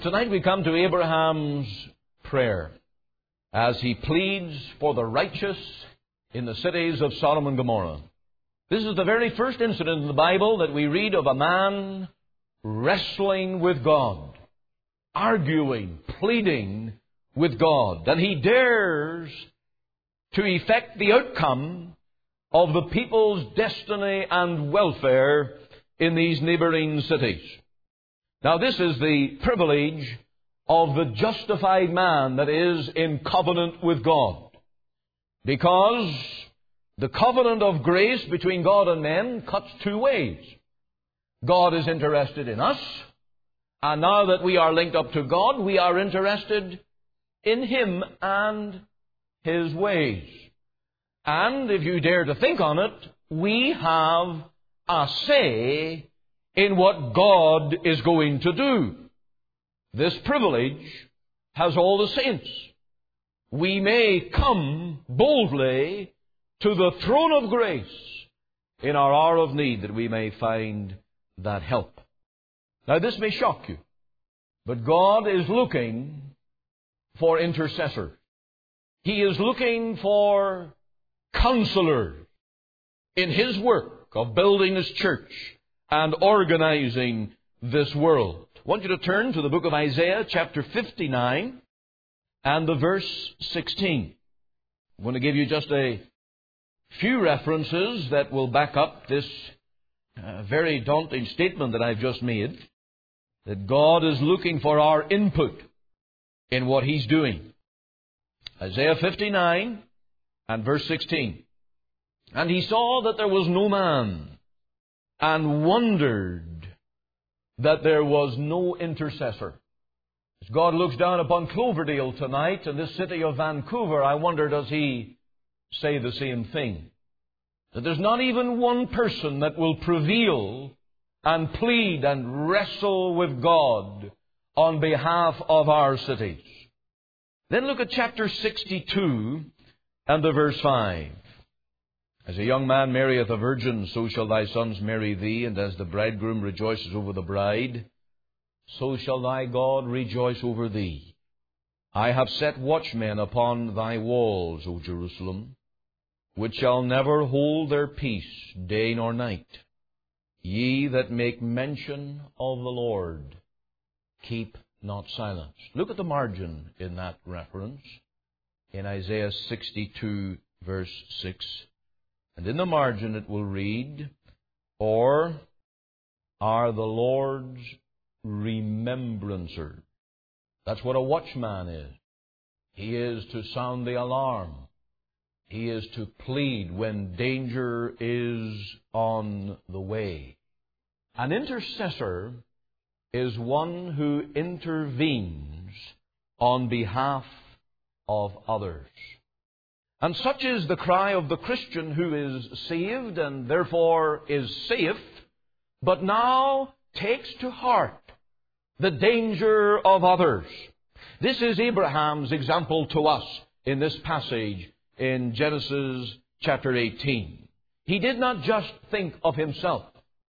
Tonight we come to Abraham's prayer as he pleads for the righteous in the cities of Sodom and Gomorrah. This is the very first incident in the Bible that we read of a man wrestling with God, arguing, pleading with God, that he dares to effect the outcome of the people's destiny and welfare in these neighboring cities. Now, this is the privilege of the justified man that is in covenant with God, because the covenant of grace between God and men cuts two ways. God is interested in us, and now that we are linked up to God, we are interested in Him and His ways. And if you dare to think on it, we have a say in what God is going to do. This privilege has all the saints. We may come boldly to the throne of grace in our hour of need, that we may find that help. Now, this may shock you, but God is looking for intercessors. He is looking for counselors in His work of building His church and organizing this world. I want you to turn to the book of Isaiah, chapter 59, and the verse 16. I'm going to give you just a few references that will back up this very daunting statement that I've just made, that God is looking for our input in what He's doing. Isaiah 59 and verse 16. And he saw that there was no man, and wondered that there was no intercessor. As God looks down upon Cloverdale tonight and this city of Vancouver, I wonder, does He say the same thing? That there's not even one person that will prevail and plead and wrestle with God on behalf of our cities. Then look at chapter 62 and the verse 5. As a young man marrieth a virgin, so shall thy sons marry thee, and as the bridegroom rejoices over the bride, so shall thy God rejoice over thee. I have set watchmen upon thy walls, O Jerusalem, which shall never hold their peace day nor night. Ye that make mention of the Lord, keep not silence. Look at the margin in that reference, in Isaiah 62, verse 6. And in the margin it will read, or are the Lord's remembrancers. That's what a watchman is. He is to sound the alarm. He is to plead when danger is on the way. An intercessor is one who intervenes on behalf of others. And such is the cry of the Christian who is saved and therefore is safe, but now takes to heart the danger of others. This is Abraham's example to us in this passage in Genesis chapter 18. He did not just think of himself.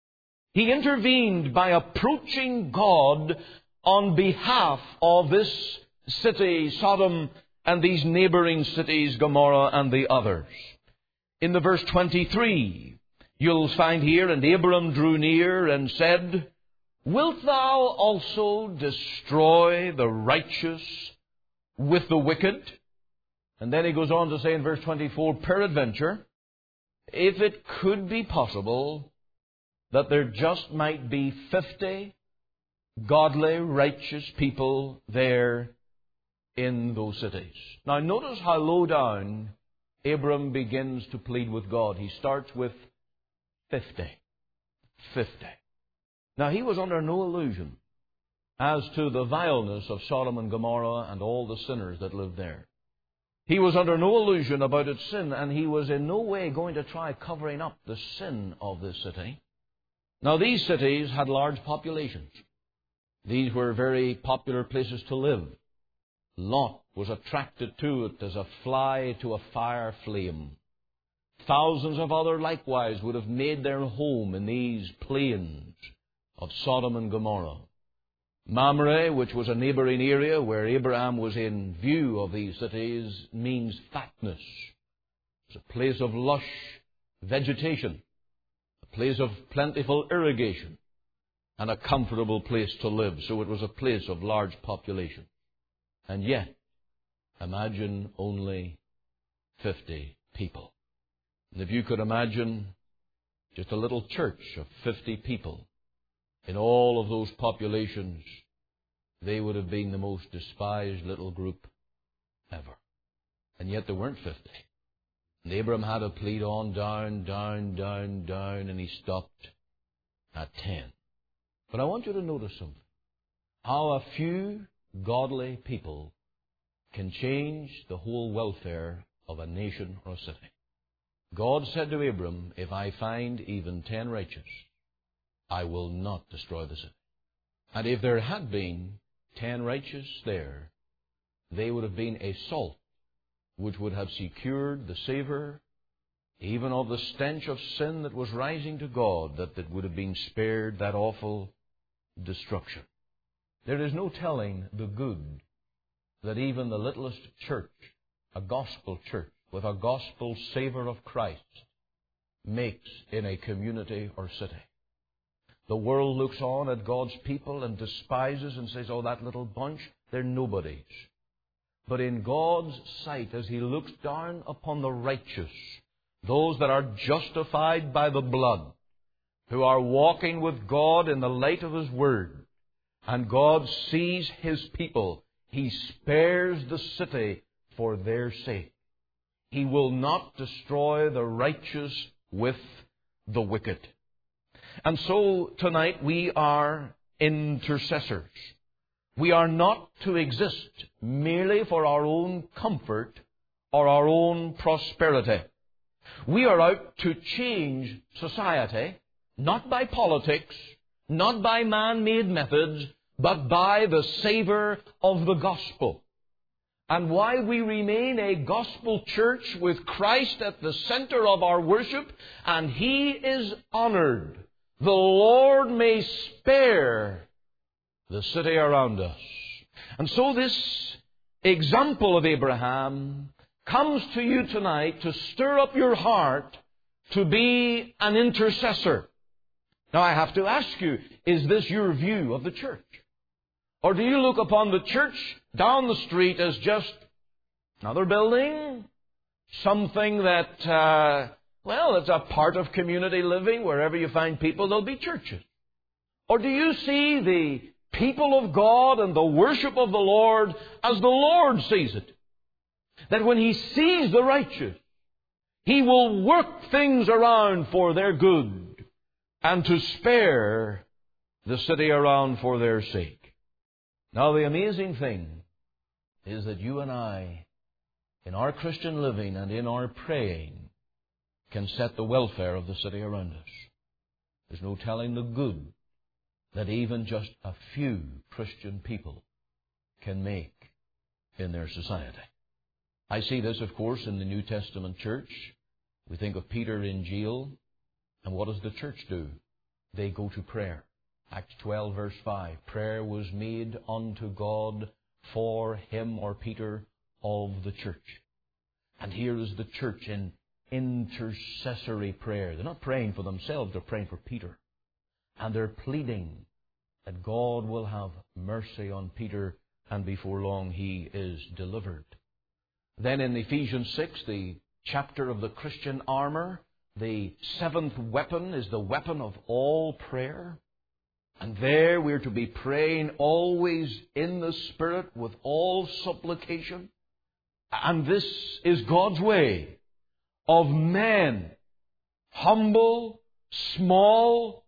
He intervened by approaching God on behalf of this city, Sodom, and these neighboring cities, Gomorrah and the others. In the verse 23, you'll find here, and Abram drew near and said, Wilt thou also destroy the righteous with the wicked? And then he goes on to say in verse 24, peradventure, if it could be possible that there just might be 50 godly, righteous people there in those cities. Now notice how low down Abram begins to plead with God. He starts with 50. 50. Now he was under no illusion as to the vileness of Sodom and Gomorrah and all the sinners that lived there. He was under no illusion about its sin, and he was in no way going to try covering up the sin of this city. Now these cities had large populations. These were very popular places to live. Lot was attracted to it as a fly to a fire flame. Thousands of other likewise would have made their home in these plains of Sodom and Gomorrah. Mamre, which was a neighboring area where Abraham was in view of these cities, means fatness. It's a place of lush vegetation, a place of plentiful irrigation, and a comfortable place to live. So it was a place of large population. And yet, imagine only 50 people. And if you could imagine just a little church of 50 people in all of those populations, they would have been the most despised little group ever. And yet there weren't 50. And Abraham had to plead on down, and he stopped at 10. But I want you to notice something. How a few godly people can change the whole welfare of a nation or a city. God said to Abram, if I find even 10 righteous, I will not destroy the city. And if there had been 10 righteous there, they would have been a salt which would have secured the savour even of the stench of sin that was rising to God, that would have been spared that awful destruction. There is no telling the good that even the littlest church, a gospel church with a gospel savour of Christ, makes in a community or city. The world looks on at God's people and despises and says, oh, that little bunch, they're nobodies. But in God's sight, as He looks down upon the righteous, those that are justified by the blood, who are walking with God in the light of His Word, and God sees His people, He spares the city for their sake. He will not destroy the righteous with the wicked. And so tonight we are intercessors. We are not to exist merely for our own comfort or our own prosperity. We are out to change society, not by politics, not by man-made methods, but by the savour of the gospel. And while we remain a gospel church with Christ at the center of our worship, and He is honoured, the Lord may spare the city around us. And so this example of Abraham comes to you tonight to stir up your heart to be an intercessor. Now I have to ask you, is this your view of the church? Or do you look upon the church down the street as just another building? Something that, it's a part of community living. Wherever you find people, there'll be churches. Or do you see the people of God and the worship of the Lord as the Lord sees it? That when He sees the righteous, He will work things around for their good and to spare the city around for their sake. Now, the amazing thing is that you and I, in our Christian living and in our praying, can set the welfare of the city around us. There's no telling the good that even just a few Christian people can make in their society. I see this, of course, in the New Testament church. We think of Peter in jail, and what does the church do? They go to prayer. Acts 12, verse 5. Prayer was made unto God for him, or Peter, of the church. And here is the church in intercessory prayer. They're not praying for themselves, they're praying for Peter. And they're pleading that God will have mercy on Peter, and before long he is delivered. Then in Ephesians 6, the chapter of the Christian armour, the seventh weapon is the weapon of all prayer. And there we're to be praying always in the Spirit with all supplication. And this is God's way of men, humble, small,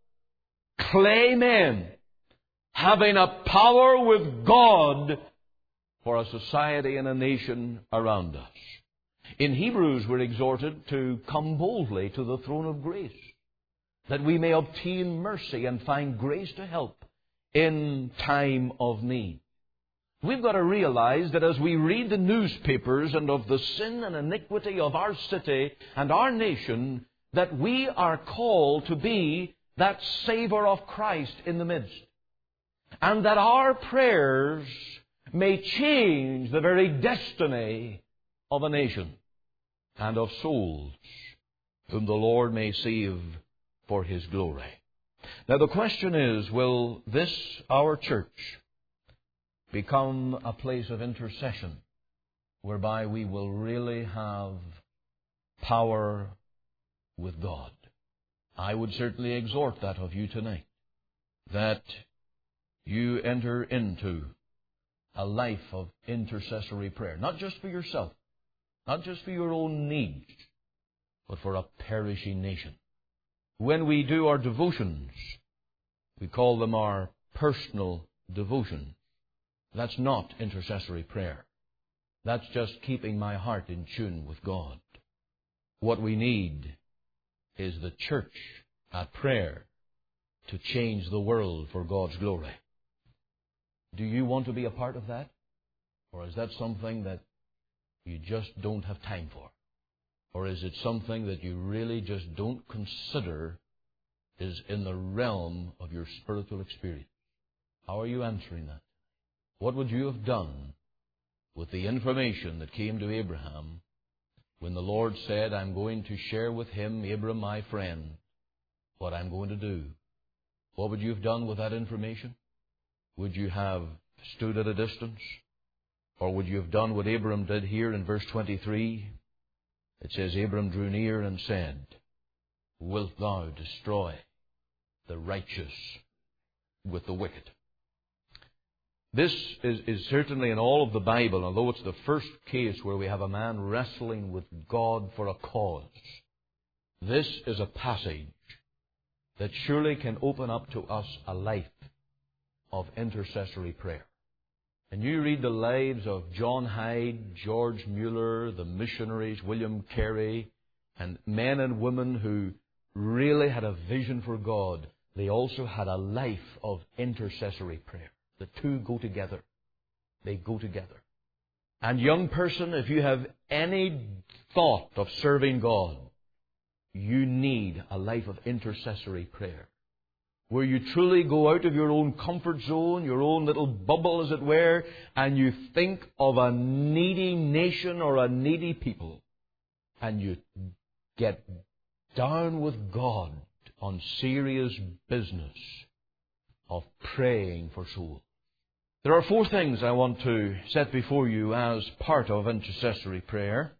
clay men, having a power with God for a society and a nation around us. In Hebrews, we're exhorted to come boldly to the throne of grace, that we may obtain mercy and find grace to help in time of need. We've got to realize that as we read the newspapers and of the sin and iniquity of our city and our nation, that we are called to be that savour of Christ in the midst. and that our prayers may change the very destiny of a nation and of souls whom the Lord may save for His glory. Now the question is, will this, our church, become a place of intercession whereby we will really have power with God? I would certainly exhort that of you tonight, that you enter into a life of intercessory prayer, not just for yourself, not just for your own needs, but for a perishing nation. When we do our devotions, we call them our personal devotions. That's not intercessory prayer. That's just keeping my heart in tune with God. What we need is the church at prayer to change the world for God's glory. Do you want to be a part of that? Or is that something that you just don't have time for? Or is it something that you really just don't consider is in the realm of your spiritual experience? How are you answering that? What would you have done with the information that came to Abraham when the Lord said, I'm going to share with him, Abram, my friend, what I'm going to do? What would you have done with that information? Would you have stood at a distance? Or would you have done what Abram did here in verse 23? It says, Abram drew near and said, Wilt thou destroy the righteous with the wicked? This is certainly in all of the Bible, although it's the first case where we have a man wrestling with God for a cause. This is a passage that surely can open up to us a life of intercessory prayer. And you read the lives of John Hyde, George Mueller, the missionaries, William Carey, and men and women who really had a vision for God. They also had a life of intercessory prayer. The two go together. They go together. And young person, if you have any thought of serving God, you need a life of intercessory prayer, where you truly go out of your own comfort zone, your own little bubble, as it were, and you think of a needy nation or a needy people, and you get down with God on serious business of praying for souls. There are four things I want to set before you as part of intercessory prayer.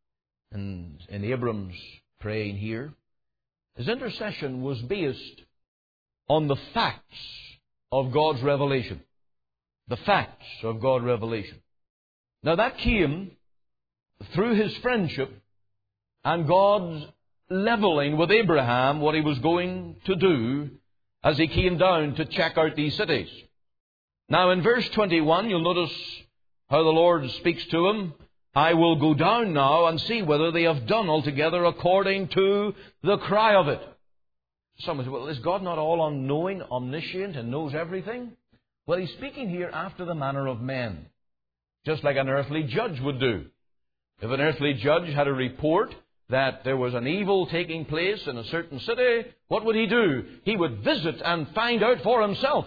And in Abram's praying here, his intercession was based on the facts of God's revelation. The facts of God's revelation. Now that came through his friendship and God's leveling with Abraham what he was going to do as he came down to check out these cities. Now in verse 21, you'll notice how the Lord speaks to him. I will go down now and see whether they have done altogether according to the cry of it. Someone said, well, is God not all unknowing, omniscient, and knows everything? Well, he's speaking here after the manner of men, just like an earthly judge would do. If an earthly judge had a report that there was an evil taking place in a certain city, what would he do? He would visit and find out for himself.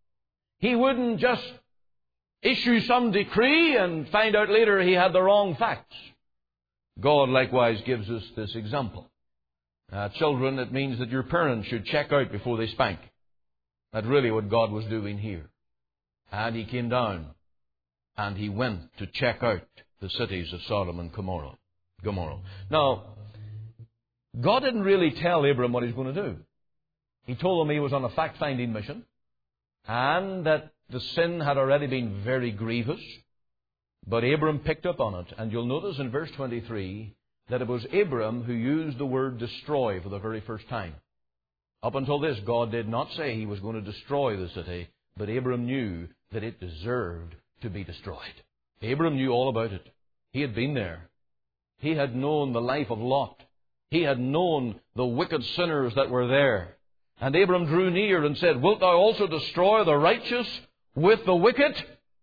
He wouldn't just issue some decree and find out later he had the wrong facts. God likewise gives us this example. Children, it means that your parents should check out before they spank. That's really what God was doing here. And he came down and he went to check out the cities of Sodom and Gomorrah. Now, God didn't really tell Abram what he's going to do. He told him he was on a fact-finding mission and that the sin had already been very grievous. But Abram picked up on it. And you'll notice in verse 23 that it was Abram who used the word destroy for the very first time. Up until this, God did not say he was going to destroy the city, but Abram knew that it deserved to be destroyed. Abram knew all about it. He had been there. He had known the life of Lot. He had known the wicked sinners that were there. And Abram drew near and said, Wilt thou also destroy the righteous with the wicked?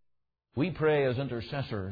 We pray as intercessors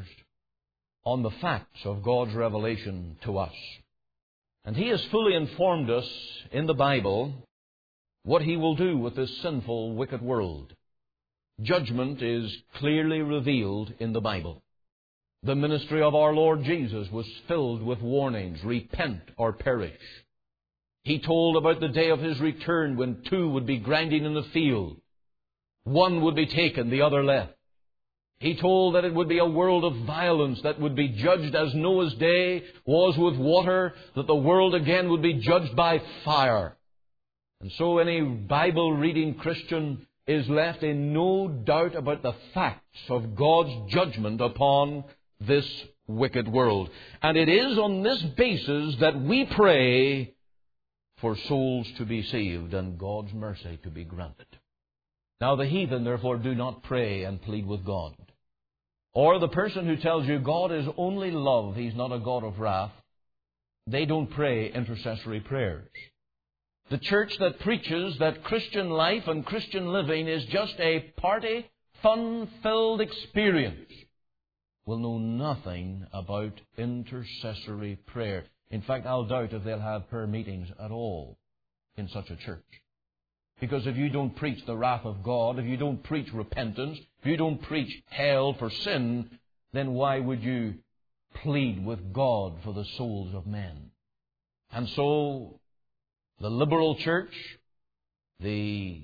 on the facts of God's revelation to us. And He has fully informed us in the Bible what He will do with this sinful, wicked world. Judgment is clearly revealed in the Bible. The ministry of our Lord Jesus was filled with warnings, repent or perish. He told about the day of His return when two would be grinding in the field. One would be taken, the other left. He told that it would be a world of violence that would be judged as Noah's day was with water, that the world again would be judged by fire. And so any Bible-reading Christian is left in no doubt about the facts of God's judgment upon this wicked world. And it is on this basis that we pray for souls to be saved and God's mercy to be granted. Now the heathen, therefore, do not pray and plead with God. Or the person who tells you God is only love, He's not a God of wrath, they don't pray intercessory prayers. The church that preaches that Christian life and Christian living is just a party, fun-filled experience will know nothing about intercessory prayer. In fact, I'll doubt if they'll have prayer meetings at all in such a church. Because if you don't preach the wrath of God, if you don't preach repentance, if you don't preach hell for sin, then why would you plead with God for the souls of men? And so, the liberal church, the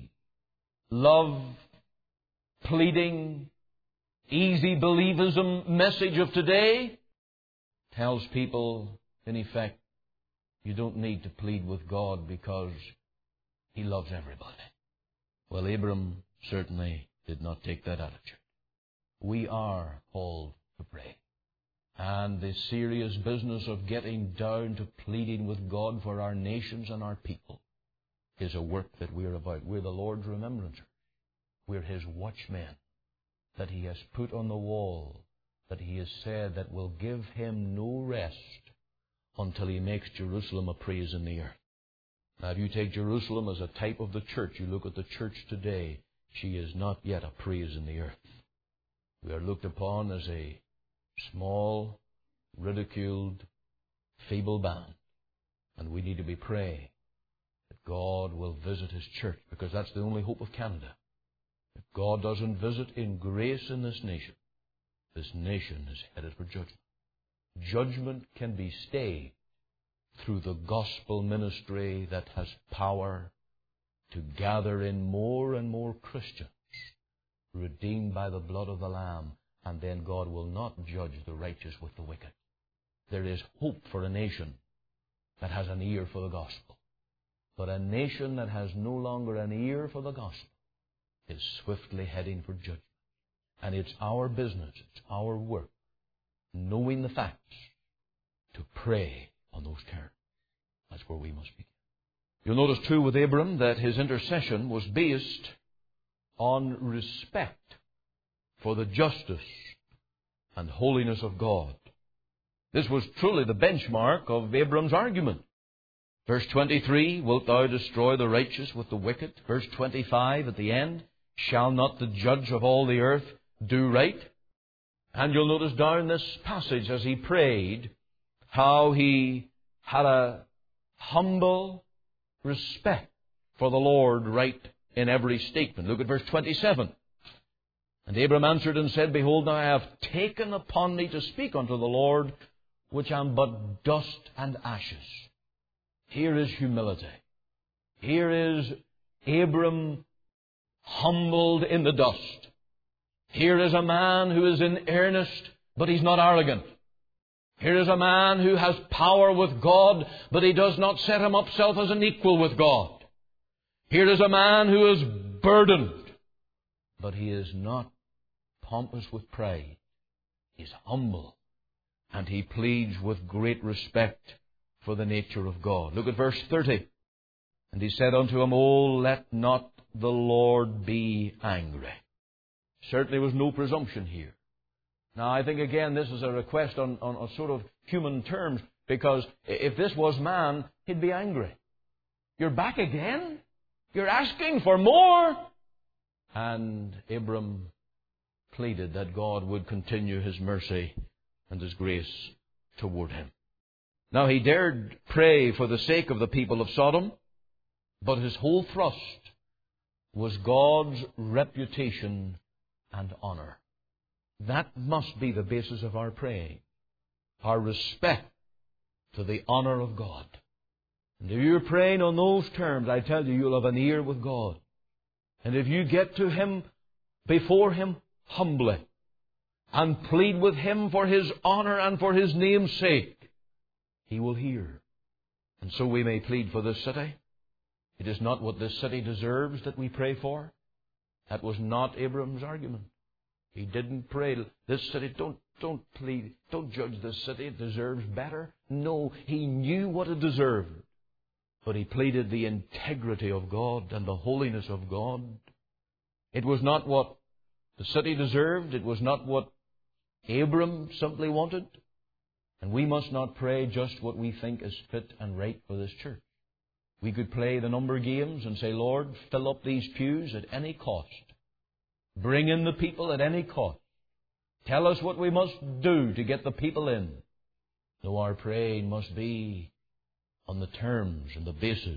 love-pleading, easy believism message of today tells people, in effect, you don't need to plead with God because He loves everybody. Well, Abram certainly did not take that attitude. We are called to pray. And the serious business of getting down to pleading with God for our nations and our people is a work that we're about. We're the Lord's remembrancers. We're His watchmen that He has put on the wall, that He has said that will give Him no rest until He makes Jerusalem a praise in the earth. Now, if you take Jerusalem as a type of the church, you look at the church today, she is not yet a praise in the earth. We are looked upon as a small, ridiculed, feeble band. And we need to be praying that God will visit His church, because that's the only hope of Canada. If God doesn't visit in grace in this nation is headed for judgment. Judgment can be stayed through the gospel ministry that has power to gather in more and more Christians redeemed by the blood of the Lamb, and then God will not judge the righteous with the wicked. There is hope for a nation that has an ear for the gospel. But a nation that has no longer an ear for the gospel is swiftly heading for judgment. And it's our business, it's our work, knowing the facts, to pray on those terms. That's where we must begin. You'll notice too with Abram that his intercession was based on respect for the justice and holiness of God. This was truly the benchmark of Abram's argument. Verse 23, wilt thou destroy the righteous with the wicked? Verse 25 at the end, shall not the judge of all the earth do right? And you'll notice down this passage as he prayed, how he had a humble respect for the Lord right in every statement. Look at verse 27. And Abram answered and said, behold, now I have taken upon me to speak unto the Lord, which am but dust and ashes. Here is humility. Here is Abram humbled in the dust. Here is a man who is in earnest, but he's not arrogant. Here is a man who has power with God, but he does not set himself as an equal with God. Here is a man who is burdened, but he is not pompous with pride. He is humble, and he pleads with great respect for the nature of God. Look at verse 30. And he said unto him, O let not the Lord be angry. Certainly was no presumption here. Now, I think, again, this is a request on a sort of human terms, because if this was man, he'd be angry. You're back again? You're asking for more? And Abram pleaded that God would continue His mercy and His grace toward him. Now, he dared pray for the sake of the people of Sodom, but his whole thrust was God's reputation and honor. That must be the basis of our praying. Our respect to the honor of God. And if you're praying on those terms, I tell you, you'll have an ear with God. And if you get to Him, before Him, humbly, and plead with Him for His honor and for His name's sake, He will hear. And so we may plead for this city. It is not what this city deserves that we pray for. That was not Abram's argument. He didn't pray, this city, don't plead, don't judge this city, it deserves better. No, he knew what it deserved. But he pleaded the integrity of God and the holiness of God. It was not what the city deserved. It was not what Abram simply wanted. And we must not pray just what we think is fit and right for this church. We could play the number games and say, Lord, fill up these pews at any cost. Bring in the people at any cost. Tell us what we must do to get the people in. No, our praying must be on the terms and the basis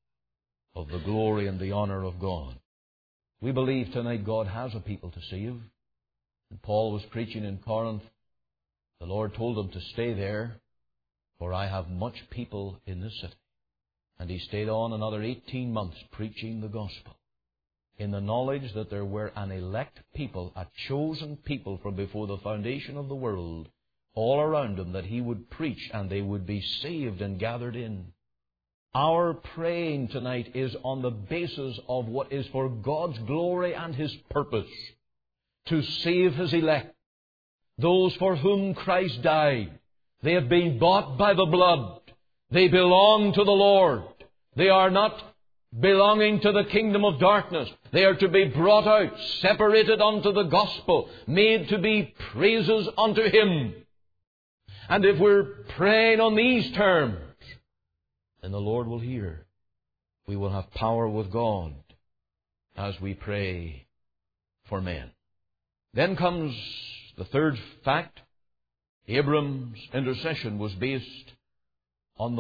of the glory and the honor of God. We believe tonight God has a people to save. And Paul was preaching in Corinth. The Lord told him to stay there, for I have much people in this city. And he stayed on another 18 months preaching the gospel, in the knowledge that there were an elect people, a chosen people from before the foundation of the world, all around him, that he would preach and they would be saved and gathered in. Our praying tonight is on the basis of what is for God's glory and His purpose, to save His elect, those for whom Christ died. They have been bought by the blood. They belong to the Lord. They are not belonging to the kingdom of darkness. They are to be brought out, separated unto the gospel, made to be praises unto Him. And if we're praying on these terms, then the Lord will hear. We will have power with God as we pray for men. Then comes the third fact. Abram's intercession was based on the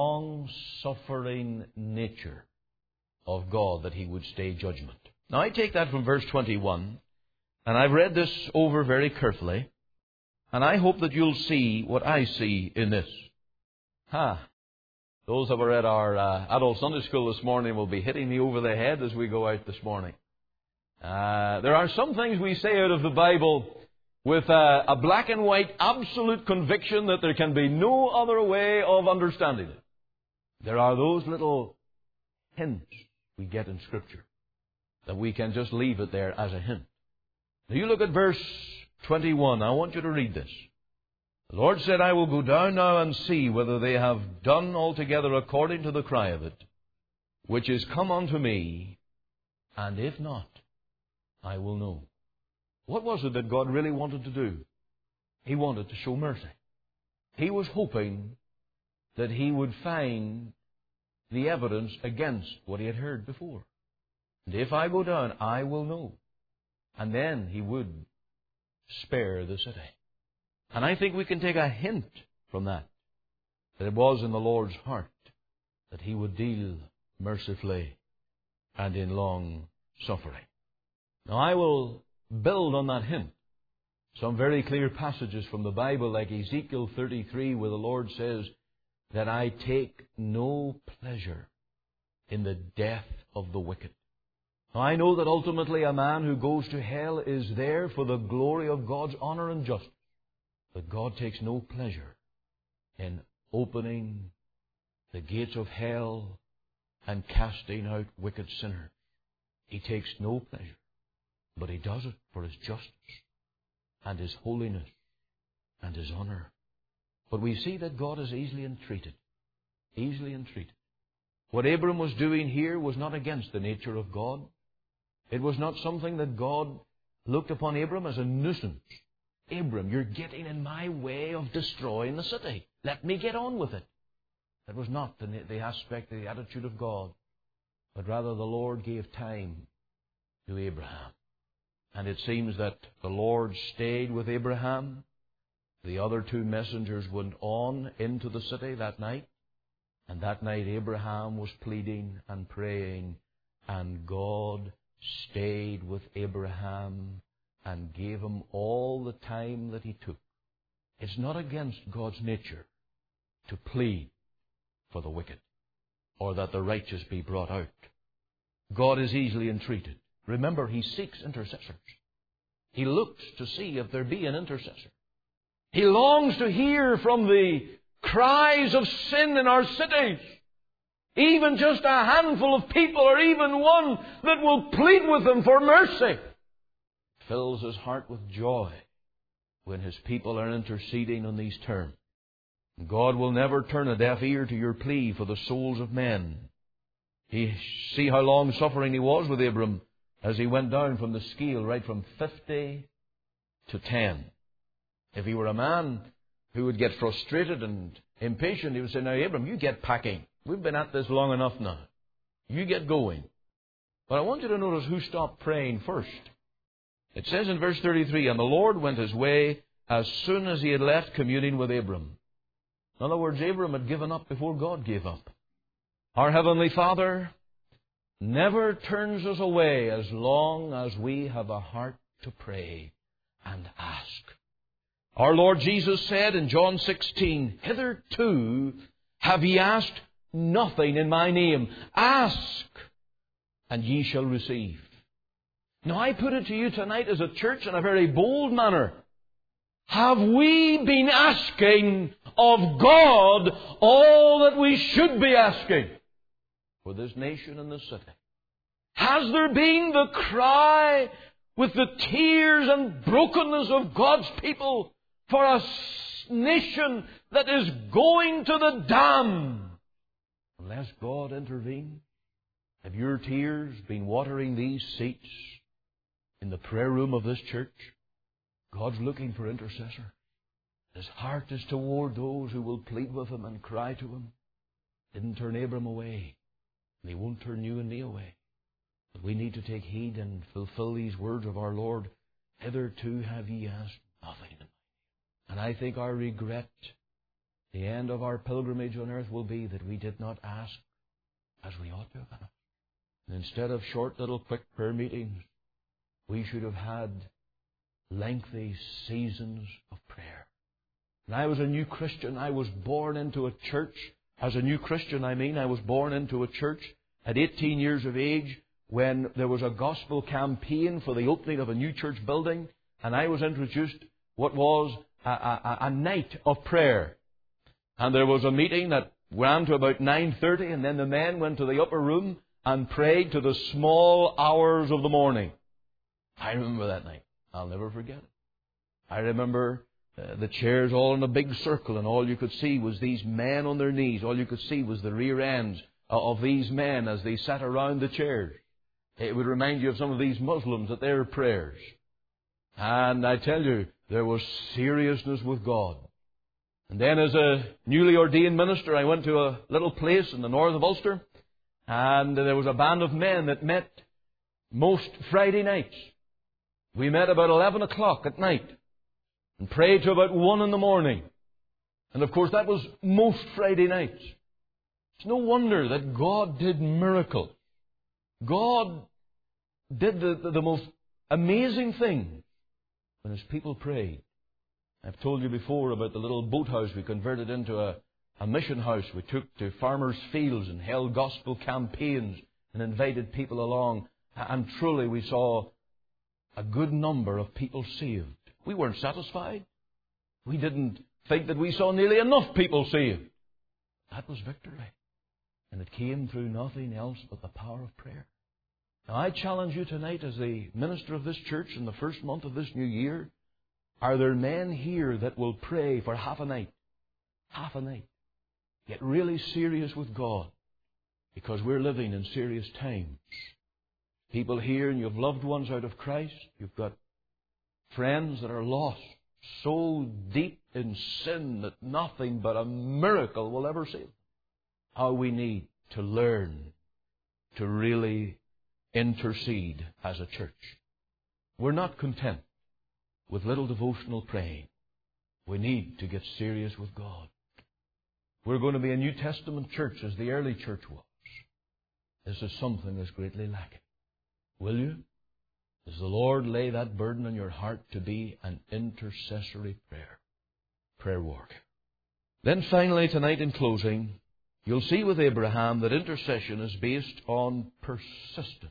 long-suffering nature of God, that He would stay judgment. Now, I take that from verse 21, and I've read this over very carefully, and I hope that you'll see what I see in this. Those that were at our adult Sunday school this morning will be hitting me over the head as we go out this morning. There are some things we say out of the Bible with a black and white absolute conviction that there can be no other way of understanding it. There are those little hints we get in Scripture that we can just leave it there as a hint. Now you look at verse 21. I want you to read this. The Lord said, I will go down now and see whether they have done altogether according to the cry of it, which is come unto me, and if not, I will know. What was it that God really wanted to do? He wanted to show mercy. He was hoping that He would find the evidence against what He had heard before. And if I go down, I will know. And then He would spare the city. And I think we can take a hint from that it was in the Lord's heart that He would deal mercifully and in long suffering. Now, I will build on that hint some very clear passages from the Bible, like Ezekiel 33, where the Lord says that I take no pleasure in the death of the wicked. Now, I know that ultimately a man who goes to hell is there for the glory of God's honor and justice. But God takes no pleasure in opening the gates of hell and casting out wicked sinners. He takes no pleasure. But He does it for His justice and His holiness and His honor. But we see that God is easily entreated. Easily entreated. What Abram was doing here was not against the nature of God. It was not something that God looked upon Abram as a nuisance. Abram, you're getting in my way of destroying the city. Let me get on with it. That was not the aspect, the attitude of God. But rather the Lord gave time to Abraham. And it seems that the Lord stayed with Abraham. The other two messengers went on into the city that night. And that night Abraham was pleading and praying. And God stayed with Abraham and gave him all the time that he took. It's not against God's nature to plead for the wicked or that the righteous be brought out. God is easily entreated. Remember, He seeks intercessors. He looks to see if there be an intercessor. He longs to hear from the cries of sin in our cities. Even just a handful of people, or even one that will plead with Him for mercy. It fills His heart with joy when His people are interceding on these terms. God will never turn a deaf ear to your plea for the souls of men. See how long-suffering He was with Abram as he went down from the scale, right from 50 to 10. If he were a man who would get frustrated and impatient, he would say, now, Abram, you get packing. We've been at this long enough now. You get going. But I want you to notice who stopped praying first. It says in verse 33, and the Lord went His way as soon as He had left communing with Abram. In other words, Abram had given up before God gave up. Our Heavenly Father never turns us away as long as we have a heart to pray and ask. Our Lord Jesus said in John 16, hitherto have ye asked nothing in my name. Ask, and ye shall receive. Now I put it to you tonight as a church in a very bold manner. Have we been asking of God all that we should be asking for this nation and this city? Has there been the cry with the tears and brokenness of God's people for a nation that is going to the dam? Unless God intervene, have your tears been watering these seats in the prayer room of this church? God's looking for intercessor. His heart is toward those who will plead with Him and cry to Him. Didn't turn Abram away, and He won't turn you and me away. But we need to take heed and fulfill these words of our Lord. Hitherto have ye asked nothing. And I think our regret, the end of our pilgrimage on earth, will be that we did not ask as we ought to have. And instead of short little quick prayer meetings, we should have had lengthy seasons of prayer. When I was a new Christian, I was born into a church. As a new Christian, I was born into a church at 18 years of age when there was a gospel campaign for the opening of a new church building, and I was introduced what was a night of prayer. And there was a meeting that ran to about 9:30, and then the men went to the upper room and prayed to the small hours of the morning. I remember that night. I'll never forget it. I remember the chairs all in a big circle, and all you could see was these men on their knees. All you could see was the rear ends of these men as they sat around the chairs. It would remind you of some of these Muslims at their prayers. And I tell you, there was seriousness with God. And then as a newly ordained minister, I went to a little place in the north of Ulster, and there was a band of men that met most Friday nights. We met about 11 o'clock at night and prayed to about 1 in the morning. And of course that was most Friday nights. It's no wonder that God did miracles. God did the most amazing things when His people prayed. I've told you before about the little boathouse we converted into a mission house. We took to farmers' fields and held gospel campaigns and invited people along. And truly we saw a good number of people saved. We weren't satisfied. We didn't think that we saw nearly enough people saved. That was victory. And it came through nothing else but the power of prayer. Now I challenge you tonight as the minister of this church in the first month of this new year, are there men here that will pray for half a night? Half a night. Get really serious with God, because we're living in serious times. People here, and you've loved ones out of Christ. You've got friends that are lost, so deep in sin that nothing but a miracle will ever save them. How we need to learn to really intercede as a church. We're not content with little devotional praying. We need to get serious with God. We're going to be a New Testament church as the early church was. This is something that's greatly lacking. Will you? Does the Lord lay that burden on your heart to be an intercessory prayer warrior? Then finally tonight in closing, you'll see with Abraham that intercession is based on persistence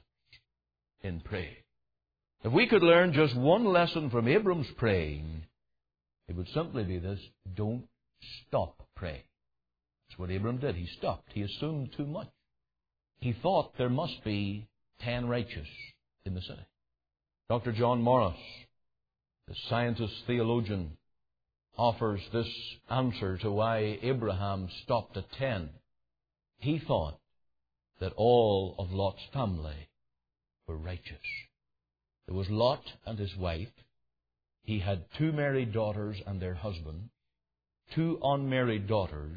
in praying. If we could learn just one lesson from Abram's praying, it would simply be this: don't stop praying. That's what Abram did. He stopped. He assumed too much. He thought there must be 10 righteous in the city. Dr. John Morris, the scientist theologian, offers this answer to why Abraham stopped at 10. He thought that all of Lot's family were righteous. There was Lot and his wife. He had 2 married daughters and their husband, 2 unmarried daughters,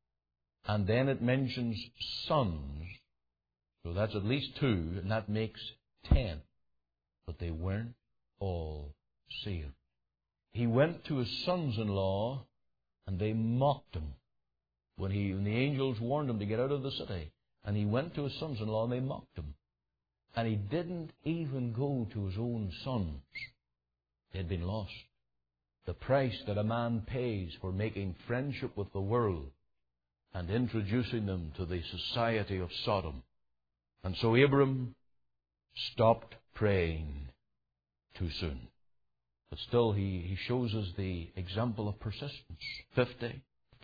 and then it mentions sons. So that's at least 2, and that makes 10. But they weren't all saved. He went to his sons-in-law, and they mocked him. When the angels warned him to get out of the city, and he went to his sons-in-law, and they mocked him. And he didn't even go to his own sons. They had been lost. The price that a man pays for making friendship with the world and introducing them to the society of Sodom. And so Abram stopped praying too soon. But still, he shows us the example of persistence. 50,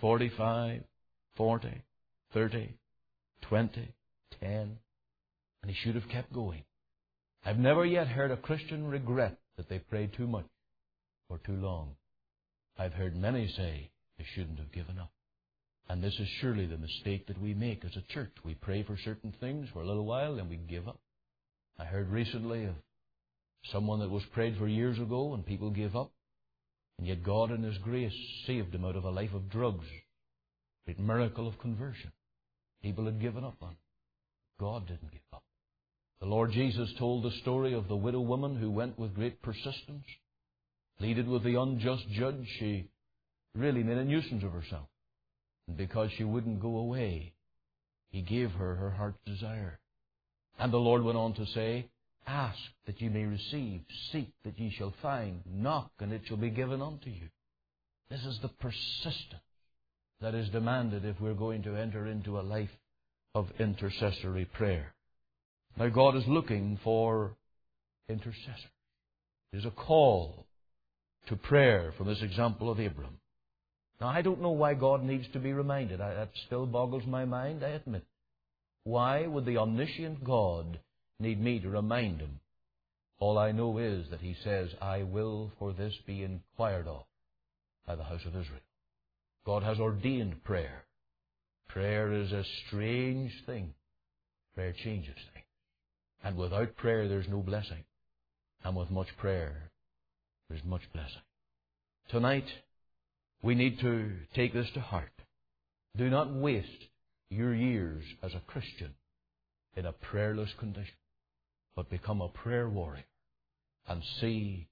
45, 40, 30, 20, 10. And he should have kept going. I've never yet heard a Christian regret that they prayed too much or too long. I've heard many say they shouldn't have given up. And this is surely the mistake that we make as a church. We pray for certain things for a little while, then we give up. I heard recently of someone that was prayed for years ago and people gave up. And yet God in His grace saved him out of a life of drugs. Great miracle of conversion. People had given up on it. God didn't give up. The Lord Jesus told the story of the widow woman who went with great persistence. Pleaded with the unjust judge. She really made a nuisance of herself. And because she wouldn't go away, He gave her her heart's desire. And the Lord went on to say, ask that ye may receive, seek that ye shall find, knock and it shall be given unto you. This is the persistence that is demanded if we're going to enter into a life of intercessory prayer. Now God is looking for intercessors. There's a call to prayer from this example of Abram. Now I don't know why God needs to be reminded. That still boggles my mind, I admit. Why would the omniscient God need me to remind Him? All I know is that He says, I will for this be inquired of by the house of Israel. God has ordained prayer. Prayer is a strange thing. Prayer changes things. And without prayer there's no blessing. And with much prayer there's much blessing. Tonight we need to take this to heart. Do not waste your years as a Christian in a prayerless condition, but become a prayer warrior and see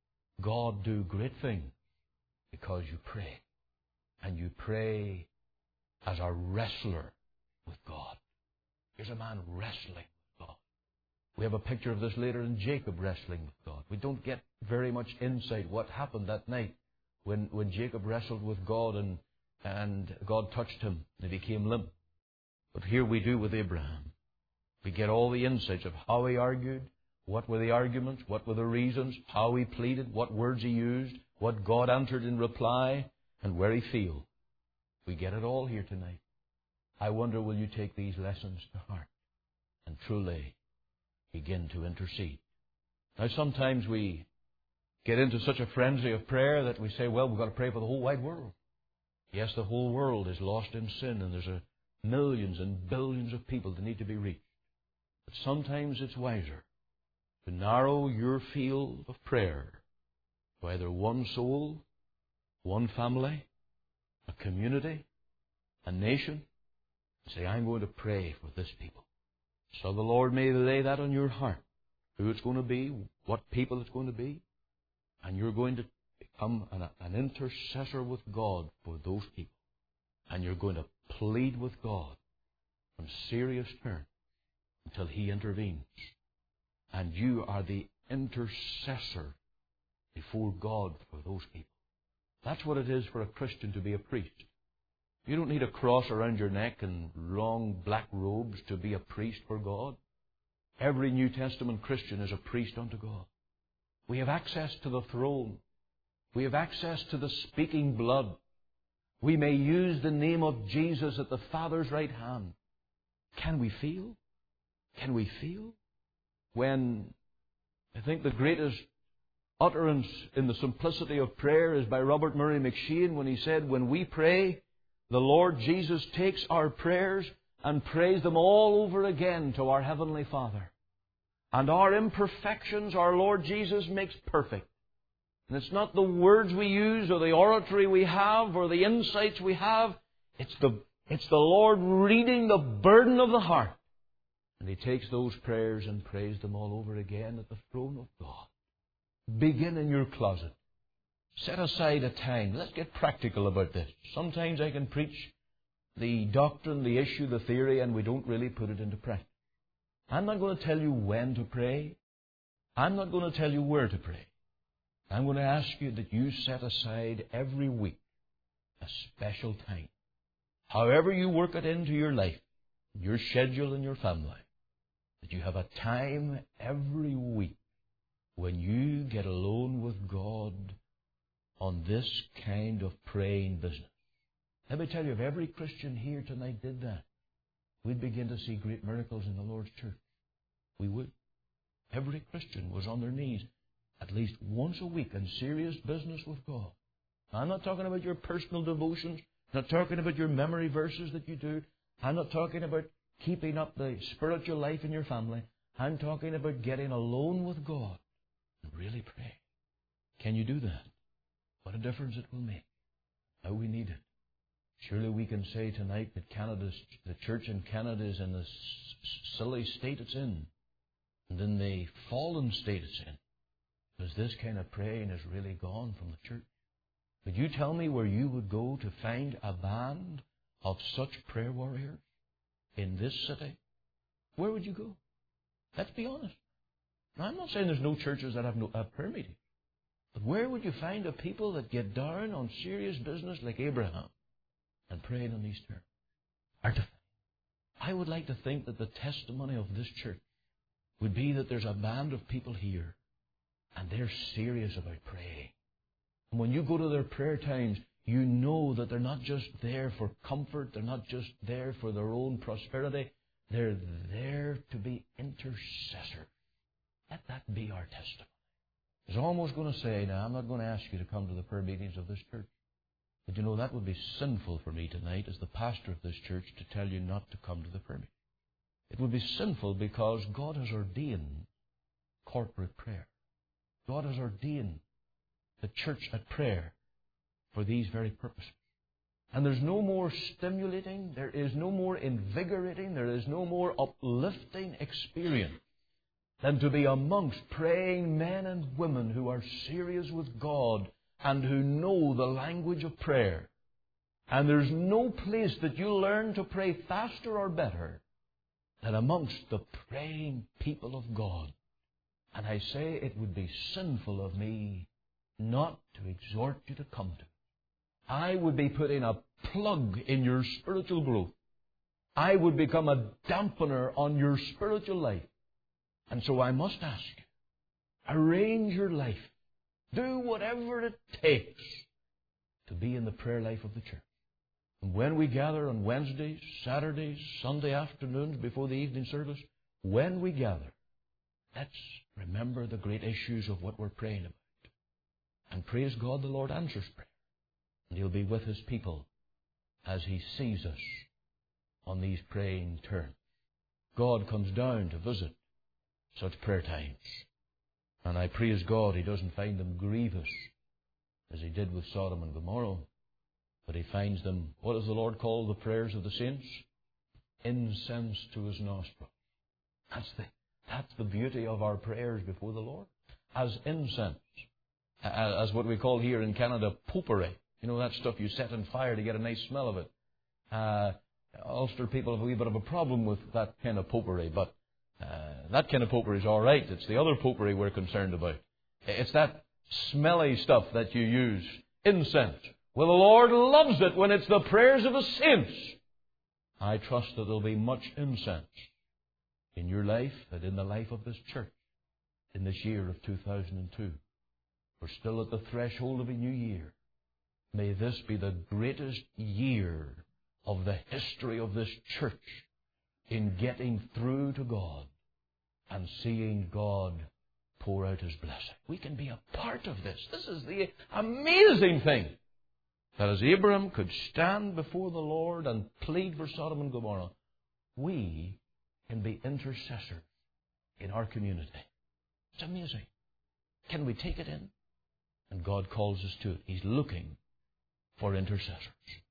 God do great things because you pray. And you pray as a wrestler with God. Here's a man wrestling with God. We have a picture of this later in Jacob wrestling with God. We don't get very much insight what happened that night when Jacob wrestled with God and God touched him and he became limp. But here we do with Abraham. We get all the insights of how he argued, what were the arguments, what were the reasons, how he pleaded, what words he used, what God answered in reply, and where he failed. We get it all here tonight. I wonder, will you take these lessons to heart and truly begin to intercede? Now, sometimes we get into such a frenzy of prayer that we say, well, we've got to pray for the whole wide world. Yes, the whole world is lost in sin, and there's millions and billions of people that need to be reached. But sometimes it's wiser to narrow your field of prayer to either one soul, one family, a community, a nation, and say, I'm going to pray for this people. So the Lord may lay that on your heart, who it's going to be, what people it's going to be, and you're going to become an intercessor with God for those people. And you're going to plead with God on serious terms until He intervenes. And you are the intercessor before God for those people. That's what it is for a Christian to be a priest. You don't need a cross around your neck and long black robes to be a priest for God. Every New Testament Christian is a priest unto God. We have access to the throne. We have access to the speaking blood. We may use the name of Jesus at the Father's right hand. Can we feel? Can we feel? When I think the greatest utterance in the simplicity of prayer is by Robert Murray McCheyne when he said, when we pray, the Lord Jesus takes our prayers and prays them all over again to our Heavenly Father. And our imperfections, our Lord Jesus makes perfect. And it's not the words we use or the oratory we have or the insights we have. It's the Lord reading the burden of the heart. And He takes those prayers and prays them all over again at the throne of God. Begin in your closet. Set aside a time. Let's get practical about this. Sometimes I can preach the doctrine, the issue, the theory, and we don't really put it into practice. I'm not going to tell you when to pray. I'm not going to tell you where to pray. I'm going to ask you that you set aside every week a special time. However you work it into your life, your schedule and your family, that you have a time every week when you get alone with God on this kind of praying business. Let me tell you, if every Christian here tonight did that, we'd begin to see great miracles in the Lord's church. We would. Every Christian was on their knees at least once a week in serious business with God. I'm not talking about your personal devotions. I'm not talking about your memory verses that you do. I'm not talking about keeping up the spiritual life in your family. I'm talking about getting alone with God and really pray. Can you do that? What a difference it will make. How we need it. Surely we can say tonight that the church in Canada is in the silly state it's in, and in the fallen state it's in, because this kind of praying is really gone from the church. Would you tell me where you would go to find a band of such prayer warriors in this city? Where would you go? Let's be honest. Now, I'm not saying there's no churches that have prayer meetings, but where would you find a people that get down on serious business like Abraham and praying on these terms? Hard to find. I would like to think that the testimony of this church would be that there's a band of people here and they're serious about praying. And when you go to their prayer times, you know that they're not just there for comfort, they're not just there for their own prosperity, they're there to be intercessors. Let that be our testimony. I was almost going to say, now I'm not going to ask you to come to the prayer meetings of this church. But you know, that would be sinful for me tonight as the pastor of this church to tell you not to come to the prayer meeting. It would be sinful because God has ordained corporate prayer. God has ordained the church at prayer for these very purposes. And there's no more stimulating, there is no more invigorating, there is no more uplifting experience than to be amongst praying men and women who are serious with God and who know the language of prayer. And there's no place that you learn to pray faster or better than amongst the praying people of God. And I say it would be sinful of me not to exhort you to come to it. I would be putting a plug in your spiritual growth. I would become a dampener on your spiritual life. And so I must ask you, arrange your life. Do whatever it takes to be in the prayer life of the church. And when we gather on Wednesdays, Saturdays, Sunday afternoons before the evening service, when we gather, let's remember the great issues of what we're praying about. And praise God, the Lord answers prayer. And He'll be with His people as He sees us on these praying terms. God comes down to visit such prayer times. And I praise God He doesn't find them grievous as He did with Sodom and Gomorrah, but He finds them, what does the Lord call the prayers of the saints? Incense to His nostrils. That's the beauty of our prayers before the Lord. As incense. As what we call here in Canada, potpourri. You know, that stuff you set on fire to get a nice smell of it. Ulster people have a wee bit of a problem with that kind of potpourri, but That kind of popery is all right. It's the other popery we're concerned about. It's that smelly stuff that you use, incense. Well, the Lord loves it when it's the prayers of the saints. I trust that there'll be much incense in your life and in the life of this church in this year of 2002. We're still at the threshold of a new year. May this be the greatest year of the history of this church in getting through to God and seeing God pour out His blessing. We can be a part of this. This is the amazing thing. That as Abraham could stand before the Lord and plead for Sodom and Gomorrah, we can be intercessors in our community. It's amazing. Can we take it in? And God calls us to it. He's looking for intercessors.